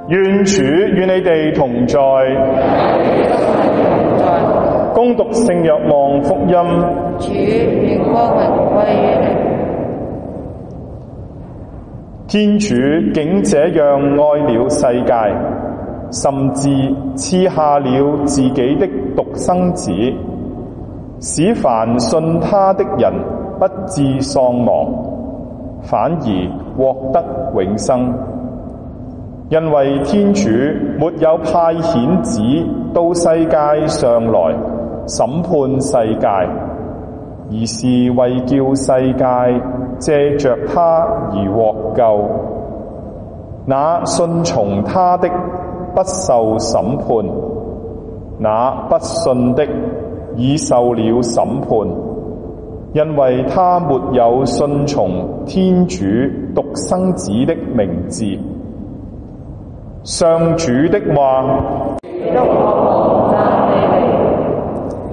願主與你哋同在。恭讀聖若望福音。 主，願光榮歸於你。 天主竟這樣愛了世界，甚至賜下了自己的獨生子，使凡信他的人不致喪亡，反而獲得永生。因為天主沒有派遣子到世界上來審判世界，而是為叫世界借着他而獲救。那信從他的不受審判，那不信的已受了審判，因為他沒有信從天主獨生子的名字。上主的話。